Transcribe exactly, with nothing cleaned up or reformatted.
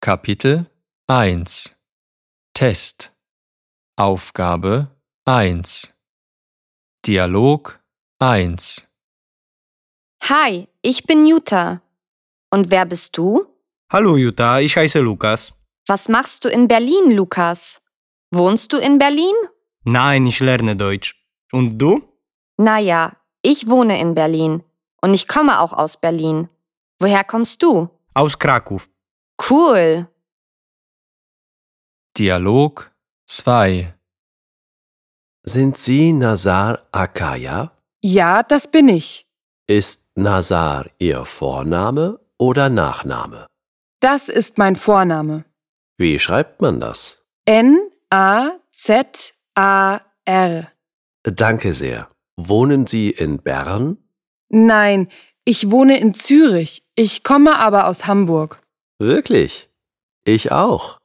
Kapitel eins Test Aufgabe eins Dialog eins Hi, ich bin Jutta. Und wer bist du? Hallo Jutta, ich heiße Lukas. Was machst du in Berlin, Lukas? Wohnst du in Berlin? Nein, ich lerne Deutsch. Und du? Naja, ich wohne in Berlin. Und ich komme auch aus Berlin. Woher kommst du? Aus Krakow. Cool. Dialog zwei Sind Sie Nazar Akaya? Ja, das bin ich. Ist Nazar Ihr Vorname oder Nachname? Das ist mein Vorname. Wie schreibt man das? N A Z A R. Danke sehr. Wohnen Sie in Bern? Nein, ich wohne in Zürich. Ich komme aber aus Hamburg. Wirklich? Ich auch.